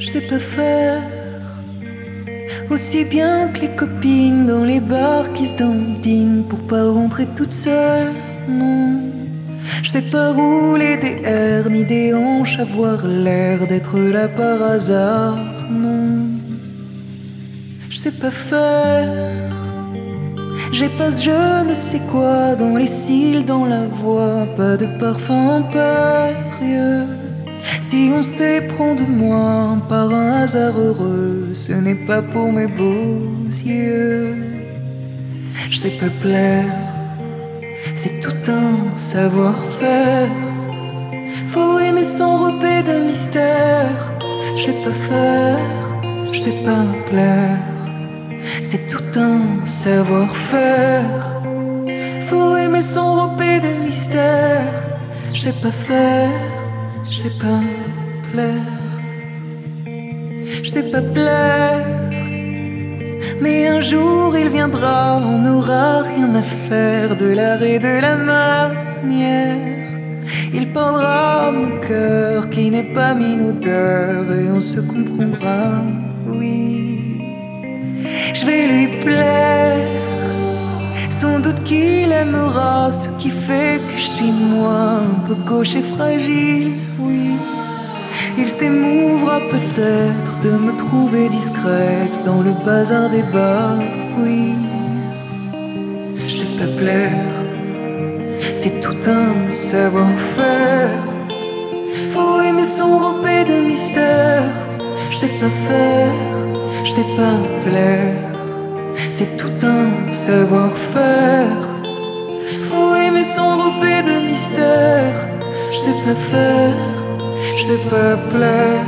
je sais pas faire aussi bien que les copines dans les bars qui se dandinent pour pas rentrer toute seule. Non, je sais pas rouler des airs ni des hanches, avoir l'air d'être là par hasard. Non, je sais pas faire. J'ai pas ce je ne sais quoi dans les cils, dans la voix, pas de parfum impérieux. Si on s'éprend de moi par un hasard heureux, ce n'est pas pour mes beaux yeux. Je sais pas plaire, c'est tout un savoir-faire. Faut aimer s'enrober de mystère. Je sais pas faire, je sais pas plaire. C'est tout un savoir-faire. Faut aimer s'enrober de mystère. Je sais pas faire, je sais pas plaire. Je sais pas plaire. Mais un jour il viendra, on n'aura rien à faire de l'art et de la manière. Il parlera à mon cœur qui n'est pas mine odeur et on se comprendra, oui. Je vais lui plaire, sans doute qu'il aimera ce qui fait que je suis moi, un peu gauche et fragile, oui. Il s'émouvra peut-être de me trouver discrète dans le bazar des bars, oui. Je sais pas plaire, c'est tout un savoir-faire. Faut aimer s'enrober de mystère. Je sais pas faire, je sais pas plaire. C'est tout un savoir-faire. Faut aimer s'enrober de mystère. Je sais pas faire, je sais pas plaire.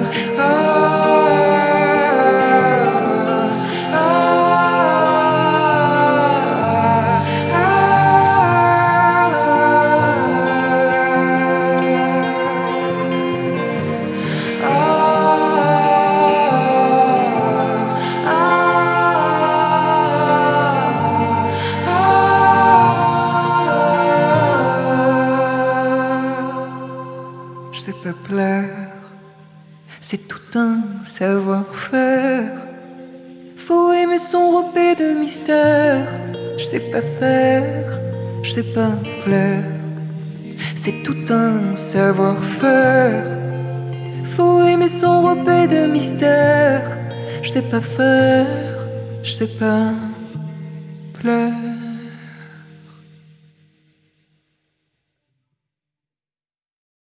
Je sais pas plaire, c'est tout un savoir-faire. Faut aimer s'enrober de mystère. Je sais pas faire, je sais pas plaire. C'est tout un savoir-faire. Faut aimer s'enrober de mystère. Je sais pas faire, je sais pas plaire.